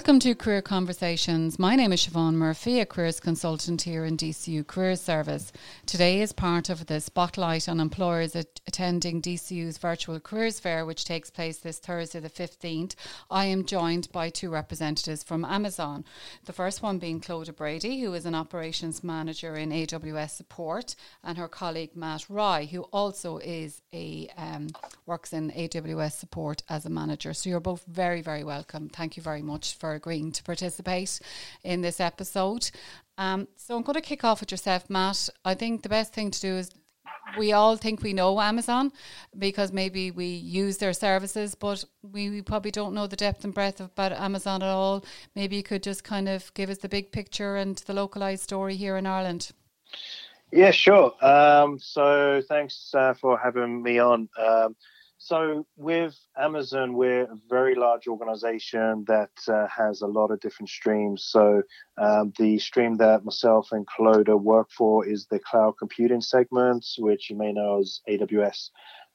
Welcome to Career Conversations. My name is Siobhan Murphy, a careers consultant here in DCU Careers Service. Today, as part of the spotlight on employers attending DCU's virtual careers fair, which takes place this Thursday the 15th, I am joined by two representatives from Amazon. The first one being Clodagh Brady, who is an operations manager in AWS support, and her colleague Matt Rye, who also is works in AWS support as a manager. So you're both very, very welcome. Thank you very much for agreeing to participate in this episode. So I'm going to kick off with yourself, Matt. I think the best thing to do is, we all think we know Amazon because maybe we use their services, but we probably don't know the depth and breadth about Amazon at all. Maybe you could just kind of give us the big picture and the localised story here in Ireland. Yeah, sure. So thanks for having me on. So with Amazon, we're a very large organization that has a lot of different streams. So the stream that myself and Clodagh work for is the cloud computing segment, which you may know as AWS.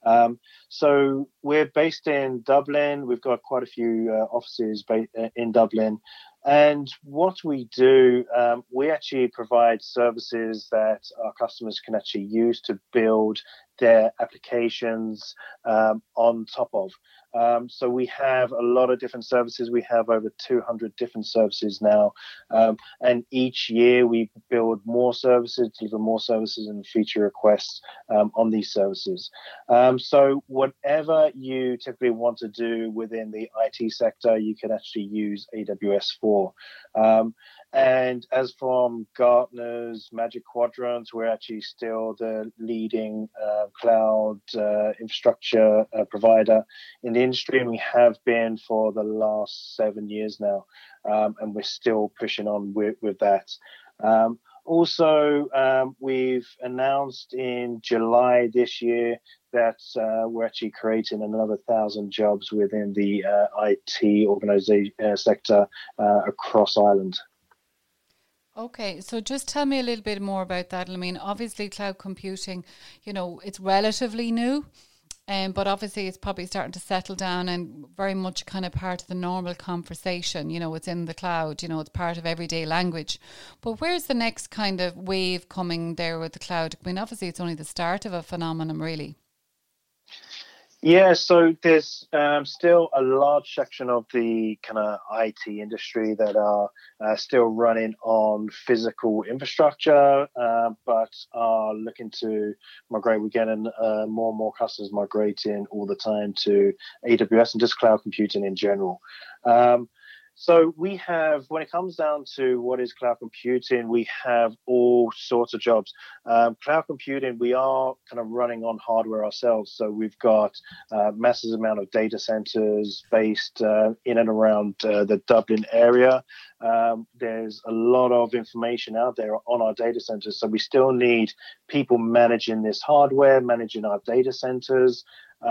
So we're based in Dublin. We've got quite a few offices in Dublin. And what we do, we actually provide services that our customers can actually use to build their applications on top of. So we have a lot of different services. We have over 200 different services now. And each year we build more services, deliver more services and feature requests on these services. So whatever you typically want to do within the IT sector, you can actually use AWS for. And as from Gartner's Magic Quadrant, we're actually still the leading cloud infrastructure provider in the industry, and we have been for the last 7 years now, and we're still pushing on with that. Also, we've announced in July this year that we're actually creating another 1,000 jobs within the IT organization sector across Ireland. Okay, so just tell me a little bit more about that. I mean, obviously cloud computing, it's relatively new, but obviously it's probably starting to settle down and very much kind of part of the normal conversation. It's in the cloud, it's part of everyday language. But where's the next kind of wave coming there with the cloud? I mean, obviously it's only the start of a phenomenon, really. Yeah, so there's still a large section of the kind of IT industry that are still running on physical infrastructure, but are looking to migrate. We're getting more and more customers migrating all the time to AWS and just cloud computing in general. So we have, when it comes down to what is cloud computing, we have all sorts of jobs. Cloud computing, we are kind of running on hardware ourselves. So we've got massive amount of data centers based in and around the Dublin area. There's a lot of information out there on our data centers. So we still need people managing this hardware, managing our data centers.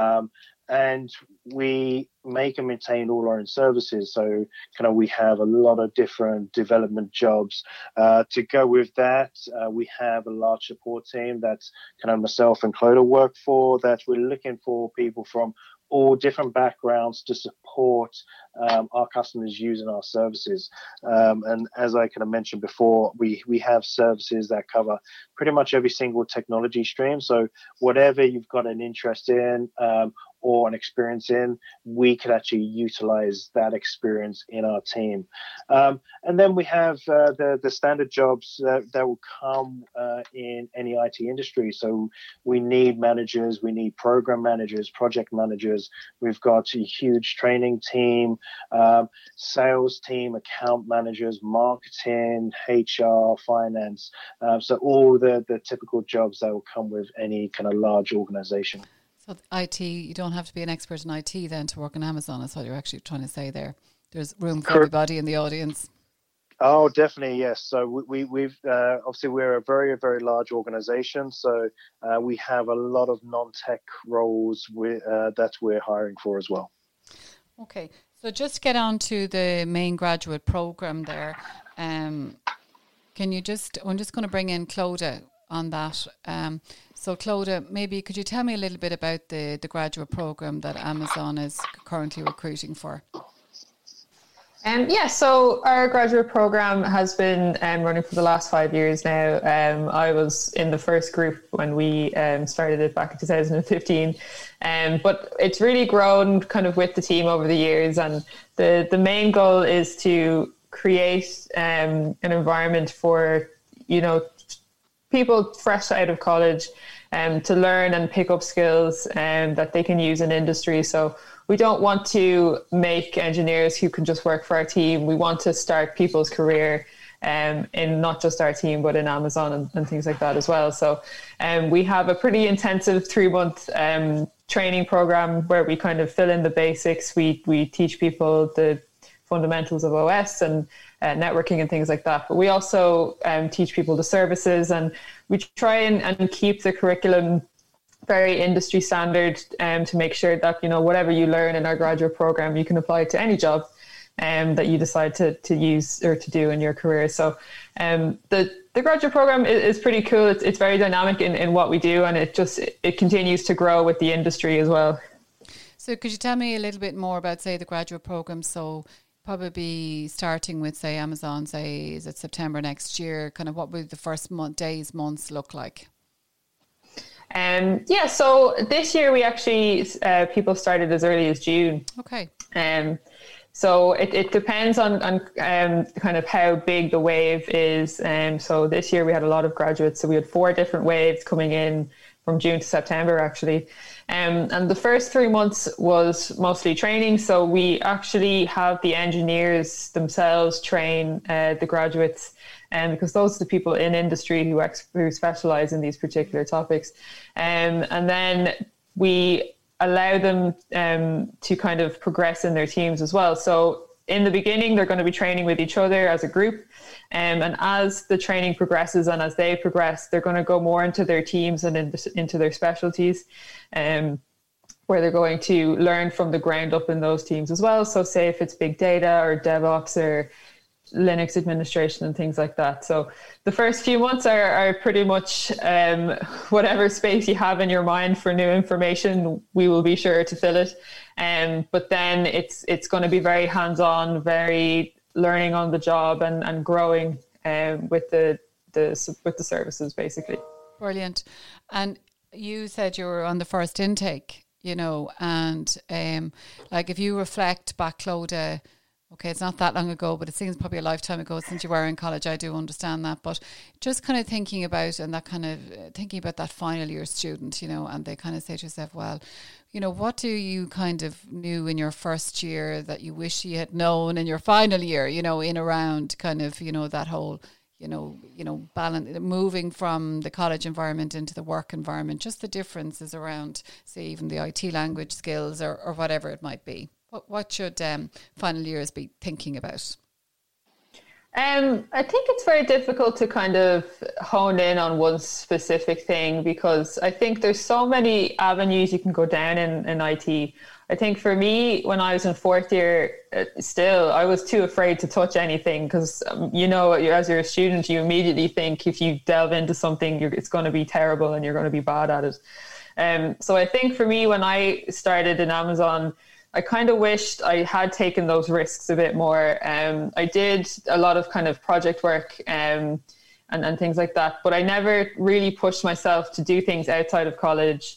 And we make and maintain all our own services. So kind of we have a lot of different development jobs. To go with that, we have a large support team that's kind of myself and Clodagh work for, that we're looking for people from all different backgrounds to support our customers using our services. And as I kind of mentioned before, we have services that cover pretty much every single technology stream. So whatever you've got an interest in or an experience in, we could actually utilize that experience in our team. And then we have the standard jobs that will come in any IT industry. So we need managers, we need program managers, project managers. We've got a huge training team, sales team, account managers, marketing, HR, finance. So all the typical jobs that will come with any kind of large organization. So IT, you don't have to be an expert in IT then to work on Amazon, is what you're actually trying to say there. There's room for everybody in the audience. Oh, definitely, yes. So we've obviously we're a very, very large organization. So we have a lot of non-tech roles that we're hiring for as well. Okay, so just to get on to the main graduate program there, I'm just going to bring in Clodagh on that. So Clodagh, maybe could you tell me a little bit about the graduate program that Amazon is currently recruiting for? So our graduate program has been running for the last 5 years now. I was in the first group when we started it back in 2015. But it's really grown kind of with the team over the years. And the main goal is to create an environment for, people fresh out of college to learn and pick up skills that they can use in industry. So we don't want to make engineers who can just work for our team. We want to start people's career in not just our team, but in Amazon and things like that as well. So we have a pretty intensive 3-month training program where we kind of fill in the basics. We teach people the fundamentals of OS and networking and things like that. But we also teach people the services, and we try and keep the curriculum very industry standard to make sure that, whatever you learn in our graduate program, you can apply it to any job that you decide to use or to do in your career. So the graduate program is pretty cool. It's very dynamic in what we do, and it continues to grow with the industry as well. So could you tell me a little bit more about, say, the graduate program? So probably starting with, say, Amazon, say, is it September next year? Kind of what would the first months look like? So this year we actually, people started as early as June. Okay. So it depends on kind of how big the wave is. So this year we had a lot of graduates. So we had 4 different waves coming in from June to September, actually. And the first 3 months was mostly training. So we actually have the engineers themselves train the graduates, because those are the people in industry who specialize in these particular topics. And then we allow them to kind of progress in their teams as well. So in the beginning, they're going to be training with each other as a group. And as the training progresses and as they progress, they're going to go more into their teams and into their specialties, where they're going to learn from the ground up in those teams as well. So say if it's big data or DevOps or Linux administration and things like that. So the first few months are pretty much whatever space you have in your mind for new information, we will be sure to fill it. But then it's going to be very hands-on, very learning on the job and growing with the services, basically. Brilliant. And you said you were on the first intake, and like if you reflect back, Clodagh, okay, it's not that long ago, but it seems probably a lifetime ago since you were in college. I do understand that. But just kind of thinking about that final year student, and they kind of say to yourself, well, what do you kind of knew in your first year that you wish you had known in your final year, in around kind of, that whole, balance, moving from the college environment into the work environment, just the differences around, say, even the IT language skills or whatever it might be. What should final years be thinking about? I think it's very difficult to kind of hone in on one specific thing, because I think there's so many avenues you can go down in IT. I think for me, when I was in 4th year, I was too afraid to touch anything because, as you're a student, you immediately think if you delve into something, it's going to be terrible and you're going to be bad at it. So I think for me, when I started in Amazon, I kind of wished I had taken those risks a bit more. I did a lot of kind of project work and things like that, but I never really pushed myself to do things outside of college.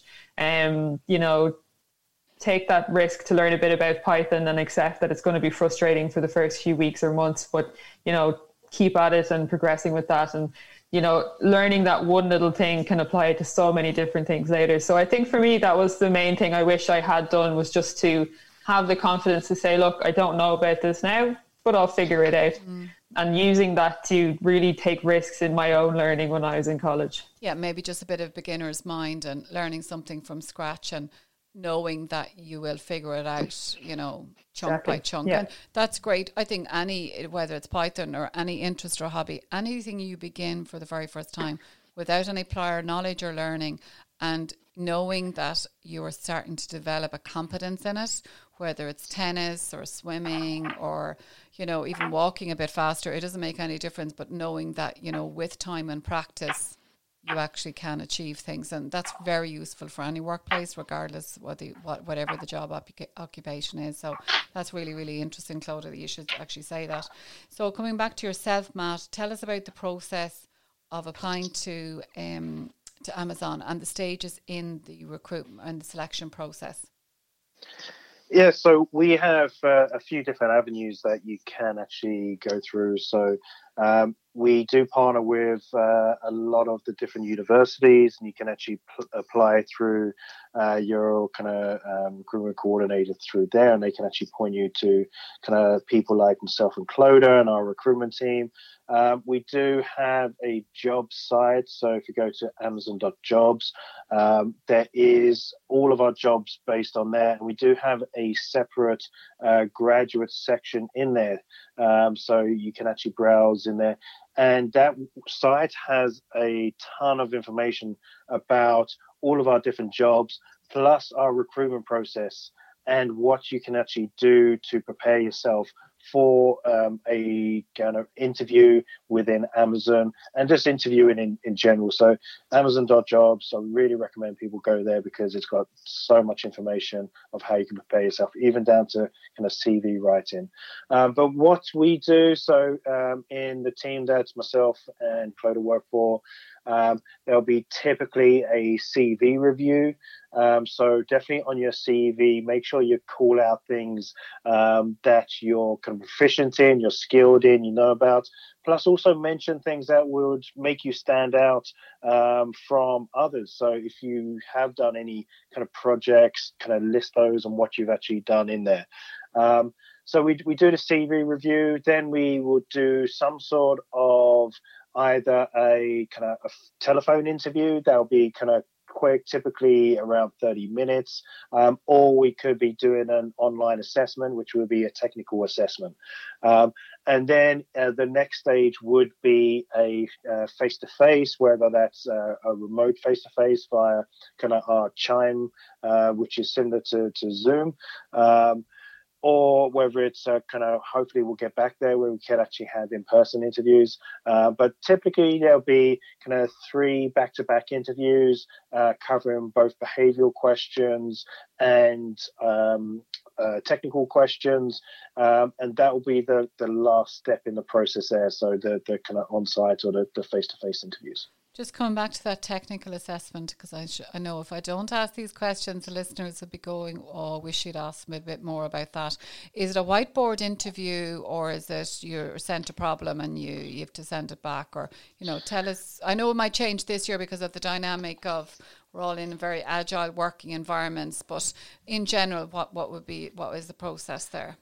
Take that risk to learn a bit about Python and accept that it's going to be frustrating for the first few weeks or months, but, keep at it and progressing with that. And, learning that one little thing can apply to so many different things later. So I think for me, that was the main thing I wish I had done, was just to have the confidence to say, look, I don't know about this now, but I'll figure it out. And using that to really take risks in my own learning when I was in college. Yeah, maybe just a bit of beginner's mind and learning something from scratch and knowing that you will figure it out, chunk by chunk. Yeah. And that's great. I think whether it's Python or any interest or hobby, anything you begin for the very first time without any prior knowledge or learning, and knowing that you are starting to develop a competence in it, whether it's tennis or swimming or, even walking a bit faster, it doesn't make any difference. But knowing that, with time and practice, you actually can achieve things, and that's very useful for any workplace, regardless whatever the job occupation is. So that's really, really interesting, Clodagh, that you should actually say that. So coming back to yourself, Matt, tell us about the process of applying to Amazon and the stages in the recruitment and the selection process. Yeah, so we have a few different avenues that you can actually go through. So we do partner with a lot of the different universities, and you can actually apply through your kind of recruitment coordinator through there, and they can actually point you to kind of people like myself and Clodagh and our recruitment team. We do have a job site, so if you go to amazon.jobs, there is all of our jobs based on there, and we do have a separate graduate section in there, so you can actually browse in there. And that site has a ton of information about all of our different jobs, plus our recruitment process and what you can actually do to prepare yourself for a kind of interview within Amazon, and just interviewing in general. So amazon.jobs, I really recommend people go there because it's got so much information of how you can prepare yourself, even down to kind of CV writing. But what we do, so in the team that myself and Clodagh work for, there'll be typically a CV review. So definitely on your CV, make sure you call out things that you're kind of proficient in, you're skilled in, you know about. Plus also mention things that would make you stand out from others. So if you have done any kind of projects, kind of list those and what you've actually done in there. So we do the CV review, then we will do some sort of either a kind of a telephone interview that'll be kind of quick, typically around 30 minutes, or we could be doing an online assessment, which would be a technical assessment. And then the next stage would be a face-to-face, whether that's a remote face-to-face via kind of our Chime, which is similar to Zoom. Or whether it's kind of, hopefully we'll get back there where we can actually have in-person interviews. But typically there'll be kind of 3 back-to-back interviews covering both behavioral questions and technical questions. And that will be the last step in the process there. So the kind of on-site or the face-to-face interviews. Just coming back to that technical assessment, because I know if I don't ask these questions, the listeners will be going, oh, we should ask them a bit more about that. Is it a whiteboard interview, or is it you're sent a problem and you have to send it back? Or, tell us. I know it might change this year because of the dynamic of we're all in very agile working environments, but in general, what is the process there?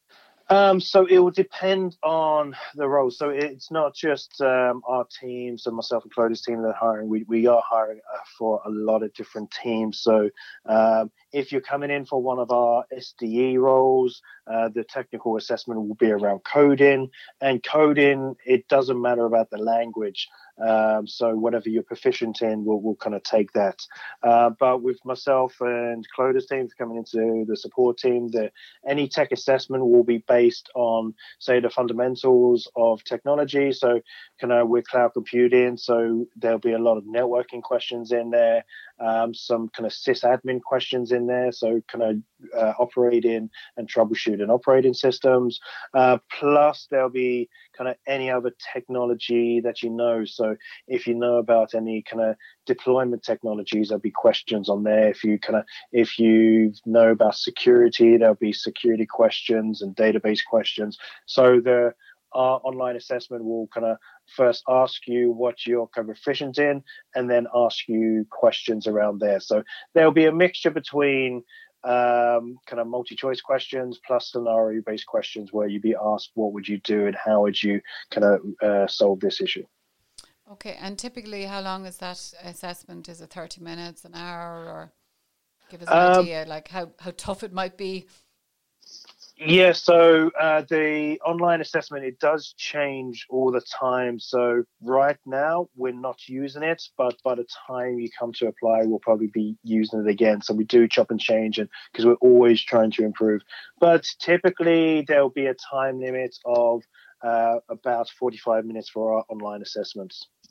So it will depend on the role. So it's not just our team, so myself and Clodagh's team that are hiring. We are hiring for a lot of different teams. So if you're coming in for one of our SDE roles, the technical assessment will be around coding. And coding, it doesn't matter about the language. So whatever you're proficient in, we'll kind of take that. But with myself and Clodagh's team coming into the support team, any tech assessment will be based on, say, the fundamentals of technology. So kind of with cloud computing, so there'll be a lot of networking questions in there, some kind of sysadmin questions in there. So kind of operating and troubleshooting operating systems. Plus there'll be kind of any other technology that you know. So if you know about any kind of deployment technologies, there'll be questions on there. If you know about security, there'll be security questions and database questions. So our online assessment will kind of first ask you what you're kind of proficient in, and then ask you questions around there. So there'll be a mixture between kind of multi-choice questions plus scenario-based questions where you'd be asked what would you do and how would you kind of solve this issue. Okay, and typically how long is that assessment? Is it 30 minutes, an hour, or give us an idea like how tough it might be? Yeah, so the online assessment, it does change all the time. So right now we're not using it, but by the time you come to apply, we'll probably be using it again. So we do chop and change, and because we're always trying to improve. But typically there'll be a time limit of about 45 minutes for our online assessments.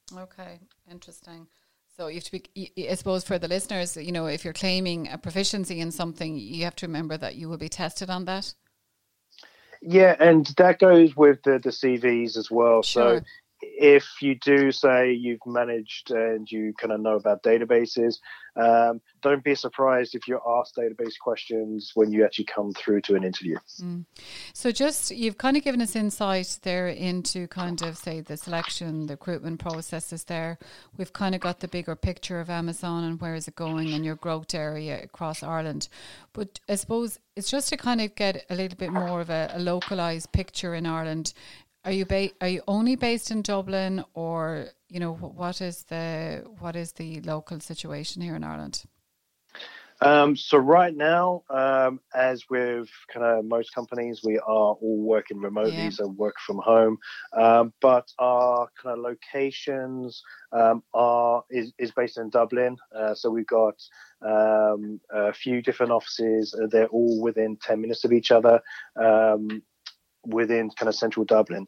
Okay, interesting. So you have to be, I suppose for the listeners, if you're claiming a proficiency in something, you have to remember that you will be tested on that. Yeah, and that goes with the CVs as well. Sure. So if you do say you've managed and you kind of know about databases, don't be surprised if you're asked database questions when you actually come through to an interview. So you've kind of given us insight there into kind of, say, the selection, the recruitment processes there. We've kind of got the bigger picture of Amazon and where is it going and your growth area across Ireland. But I suppose it's just to kind of get a little bit more of a localised picture in Ireland. Are you only based in Dublin, or what is the local situation here in Ireland? So right now, as with kind of most companies, we are all working remotely, so work from home. But our kind of locations is based in Dublin. So we've got a few different offices. They're all within 10 minutes of each other. Within kind of central Dublin.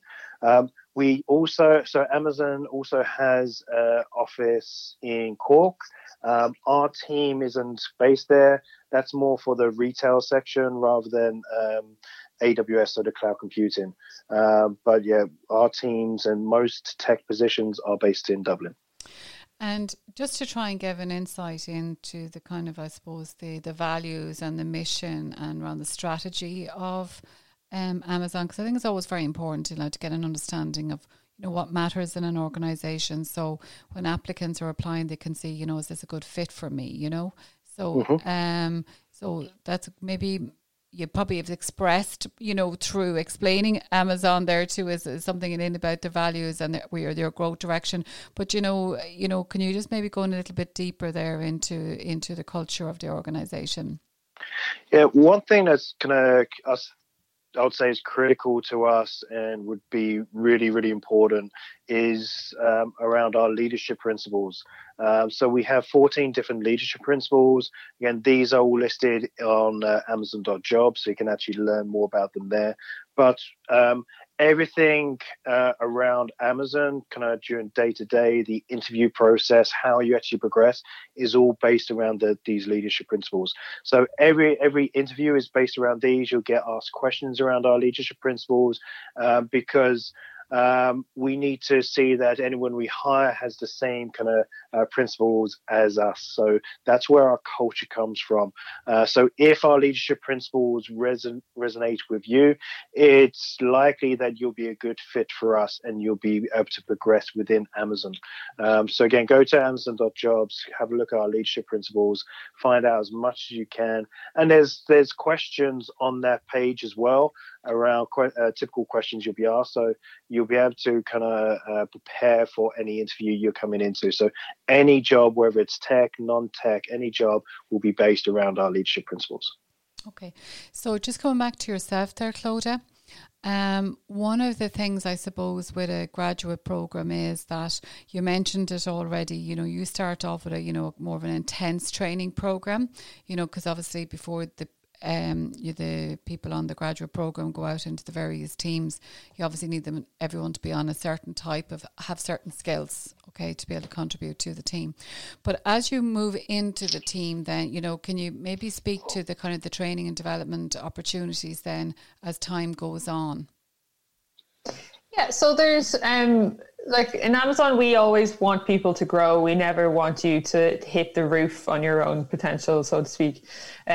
Amazon also has an office in Cork. Our team isn't based there. That's more for the retail section rather than AWS or the cloud computing. But yeah, our teams and most tech positions are based in Dublin. And just to try and give an insight into the kind of, I suppose, the values and the mission and around the strategy of Amazon, because I think it's always very important to get an understanding of what matters in an organization. So when applicants are applying, they can see is this a good fit for me? So so that's maybe you probably have expressed through explaining Amazon there too is something in about the values and their growth direction. But can you just maybe go in a little bit deeper there into the culture of the organization? Yeah, one thing that's I would say is critical to us and would be really, really important is around our leadership principles. So we have 14 different leadership principles. Again, these are all listed on Amazon.jobs, so you can actually learn more about them there. But everything around Amazon, kind of during day-to-day, the interview process, how you actually progress, is all based around these leadership principles. So every interview is based around these. You'll get asked questions around our leadership principles because we need to see that anyone we hire has the same kind of principles as us. So that's where our culture comes from. So if our leadership principles resonate with you, it's likely that you'll be a good fit for us and you'll be able to progress within Amazon. So again, go to Amazon.jobs, have a look at our leadership principles, find out as much as you can. And there's questions on that page as well around typical questions you'll be asked. So you'll be able to kind of prepare for any interview you're coming into. So any job, whether it's tech, non-tech, any job will be based around our leadership principles. Okay. So just coming back to yourself there, Clodagh, one of the things I suppose with a graduate program is that you mentioned it already, you start off with a, more of an intense training program, because obviously before the people on the graduate program go out into the various teams, you obviously need everyone to be on a certain have certain skills, okay, to be able to contribute to the team. But as you move into the team then, can you maybe speak to the kind of the training and development opportunities then as time goes on? Yeah, so there's like in Amazon, we always want people to grow. We never want you to hit the roof on your own potential, so to speak.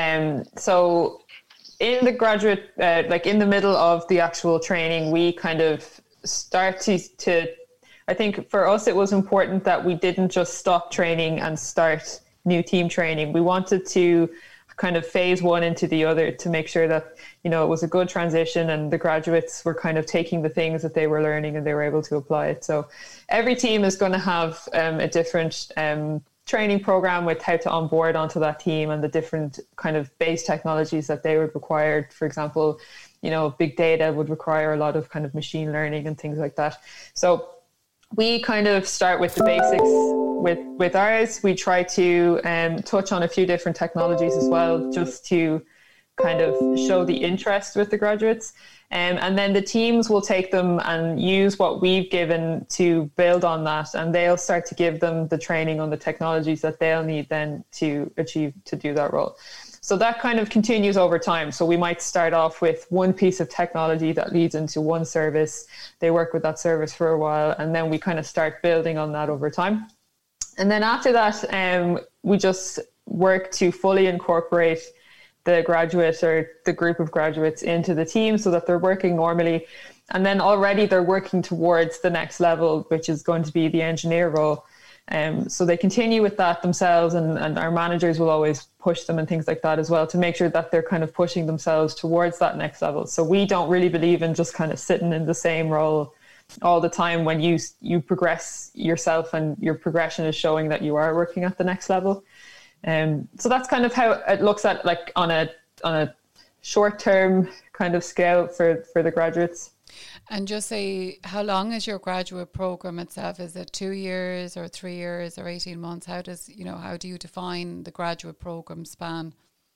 So in the graduate, like in the middle of the actual training, we kind of start to I think for us, it was important that we didn't just stop training and start new team training. We wanted to kind of phase one into the other to make sure that, it was a good transition and the graduates were kind of taking the things that they were learning and they were able to apply it. So every team is going to have a different training program with how to onboard onto that team and the different kind of base technologies that they would require. For example, big data would require a lot of kind of machine learning and things like that. So we kind of start with the basics with ours. We try to touch on a few different technologies as well, just to kind of show the interest with the graduates. And then the teams will take them and use what we've given to build on that, and they'll start to give them the training on the technologies that they'll need then to achieve to do that role. So that kind of continues over time. So we might start off with one piece of technology that leads into one service. They work with that service for a while, and then we kind of start building on that over time. And then after that, we just work to fully incorporate the graduate or the group of graduates into the team so that they're working normally. And then already they're working towards the next level, which is going to be the engineer role. So they continue with that themselves, and our managers will always push them and things like that as well to make sure that they're kind of pushing themselves towards that next level. So we don't really believe in just kind of sitting in the same role all the time. When you progress yourself and your progression is showing that you are working at the next level. So that's kind of how it looks at, like, on a short-term kind of scale for the graduates. And just say, how long is your graduate program itself? Is it 2 years or 3 years or 18 months? How do you define the graduate program span?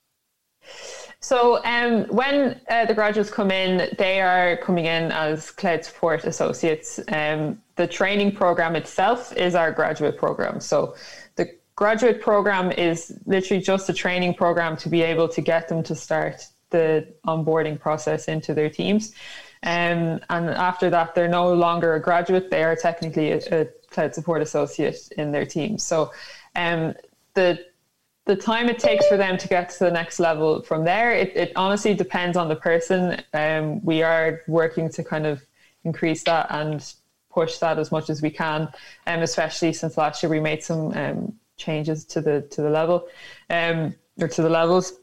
So when the graduates come in, they are coming in as cloud support associates. The training program itself is our graduate program. So the graduate program is literally just a training program to be able to get them to start the onboarding process into their teams. And after that, they're no longer a graduate. They are technically a cloud support associate in their team. So the time it takes for them to get to the next level from there, it honestly depends on the person. We are working to kind of increase that and push that as much as we can, especially since last year we made some changes to the level or to the levels.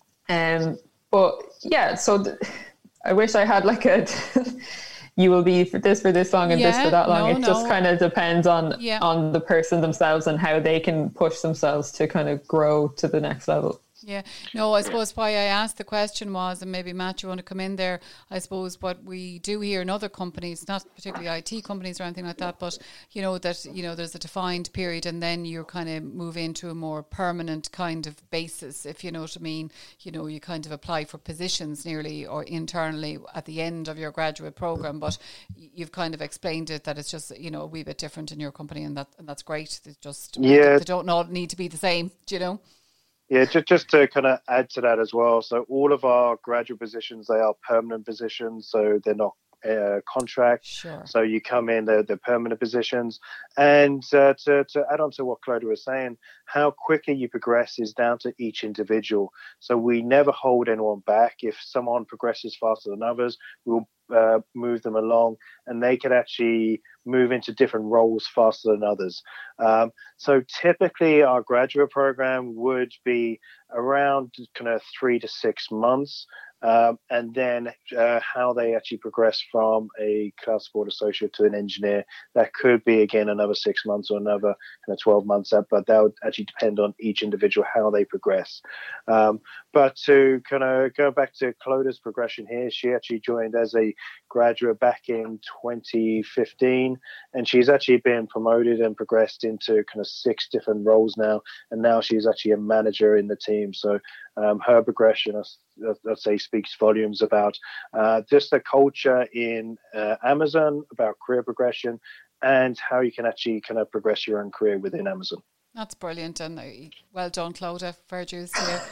But yeah, so I wish I had like a you will be for this long and this for that long. Just kind of depends on the person themselves and how they can push themselves to kind of grow to the next level. Yeah, no, I suppose why I asked the question was, and maybe Matt, you want to come in there, I suppose what we do here in other companies, not particularly IT companies or anything like that, but, there's a defined period and then you kind of move into a more permanent kind of basis, if you know what I mean. You kind of apply for positions nearly or internally at the end of your graduate program, but you've kind of explained it that it's just, a wee bit different in your company, and that's great. It's just, they don't all need to be the same, Yeah, just to kind of add to that as well. So all of our graduate positions, they are permanent positions, so they're not contract. Sure. So you come in, they're permanent positions. And to add on to what Clodagh was saying, how quickly you progress is down to each individual. So we never hold anyone back. If someone progresses faster than others, we'll move them along, and they can actually move into different roles faster than others. So typically our graduate program would be around kind of 3 to 6 months. And then how they actually progress from a cloud support associate to an engineer, that could be again another 6 months or another kind of 12 months up, but that would actually depend on each individual how they progress. But to kind of go back to Clodagh's progression here, she actually joined as a graduate back in 2015, and she's actually been promoted and progressed into kind of 6 different roles now, and now she's actually a manager in the team. So her progression, I'd say, speaks volumes about just the culture in Amazon, about career progression, and how you can actually kind of progress your own career within Amazon. That's brilliant, and well done, Clodagh. Fair dues to you.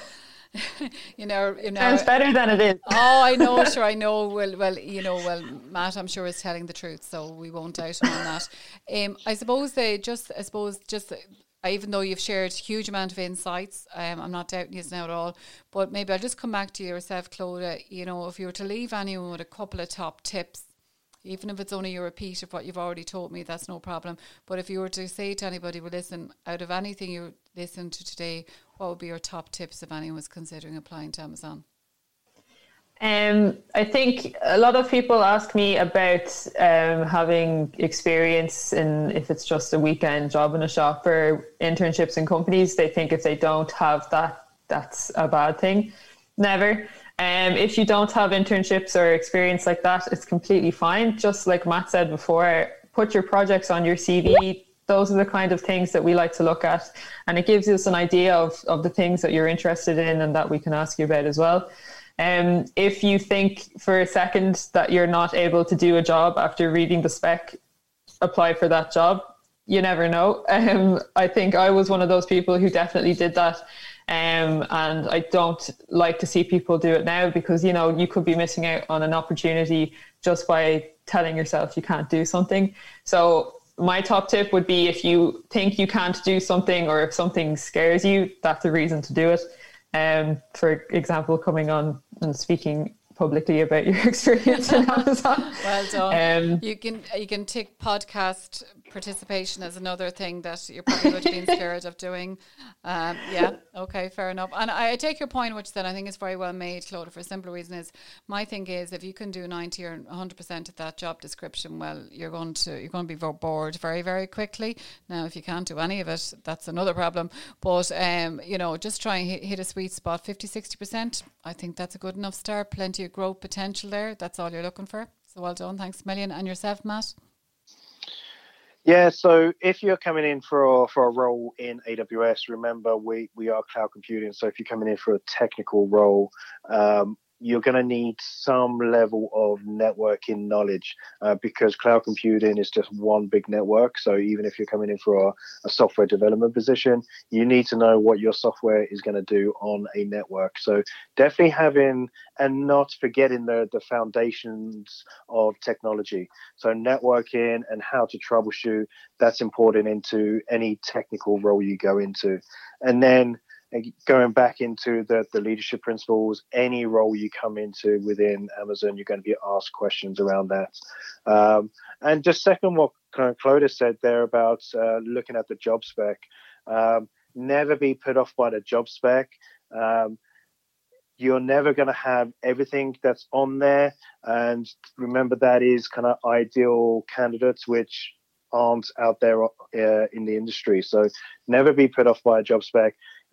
Sounds better than it is. Oh, I know, sure, I know. Well, Matt, I'm sure, is telling the truth, so we won't doubt him on that. I suppose even though you've shared a huge amount of insights, I'm not doubting you now at all, but maybe I'll just come back to yourself, Clodagh. If you were to leave anyone with a couple of top tips, even if it's only a repeat of what you've already told me, that's no problem. But if you were to say to anybody, well, listen, out of anything you listened to today, what would be your top tips if anyone was considering applying to Amazon? I think a lot of people ask me about having experience in, if it's just a weekend job in a shop or internships in companies. They think if they don't have that, that's a bad thing. Never. If you don't have internships or experience like that, it's completely fine. Just like Matt said before, put your projects on your CV, those are the kind of things that we like to look at. And it gives us an idea of the things that you're interested in and that we can ask you about as well. If you think for a second that you're not able to do a job after reading the spec, apply for that job. You never know. I think I was one of those people who definitely did that. And I don't like to see people do it now because, you know, you could be missing out on an opportunity just by telling yourself you can't do something. So my top tip would be, if you think you can't do something or if something scares you, that's a reason to do it. For example, coming on and speaking publicly about your experience in Amazon. Well done. You can tick podcast participation as another thing that you're probably would have been scared of doing. Okay, fair enough. And I take your point, which then I think is very well made, Clodagh, for a simple reason is, my thing is, if you can do 90 or 100% of that job description, well, you're going to be bored very, very quickly. Now, if you can't do any of it, that's another problem. But, just try and hit a sweet spot, 50-60%. I think that's a good enough start. Plenty of growth potential there. That's all you're looking for. So well done. Thanks a million. And yourself, Matt? Yeah, so if you're coming in for a role in AWS, remember we are cloud computing. So if you're coming in for a technical role, you're going to need some level of networking knowledge because cloud computing is just one big network. So even if you're coming in for a software development position, you need to know what your software is going to do on a network. So definitely having and not forgetting the foundations of technology. So networking and how to troubleshoot, that's important into any technical role you go into. And then going back into the leadership principles, any role you come into within Amazon, you're going to be asked questions around that. And just second what Clodagh said there about looking at the job spec, never be put off by the job spec. You're never going to have everything that's on there. And remember, that is kind of ideal candidates, which aren't out there in the industry. So never be put off by a job spec.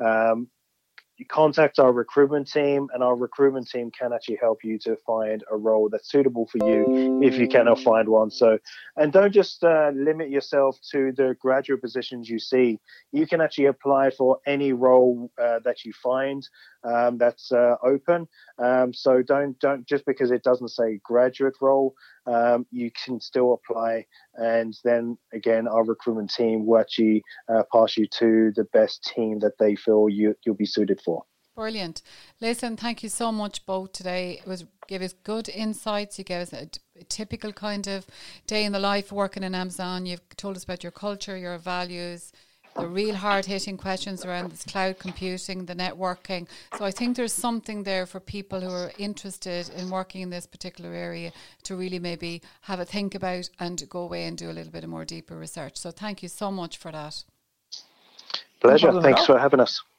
You contact our recruitment team, and our recruitment team can actually help you to find a role that's suitable for you if you cannot find one. So, and don't just limit yourself to the graduate positions you see. You can actually apply for any role that you find that's open. So don't just because it doesn't say graduate role, you can still apply. And then again, our recruitment team will actually pass you to the best team that they feel you'll be suited for. Brilliant. Listen, thank you so much both today. Gave us good insights. You gave us a typical kind of day in the life working in Amazon. You've told us about your culture, your values, the real hard-hitting questions around this cloud computing, the networking. So I think there's something there for people who are interested in working in this particular area to really maybe have a think about and go away and do a little bit of more deeper research. So thank you so much for that. Pleasure. Thanks for having us.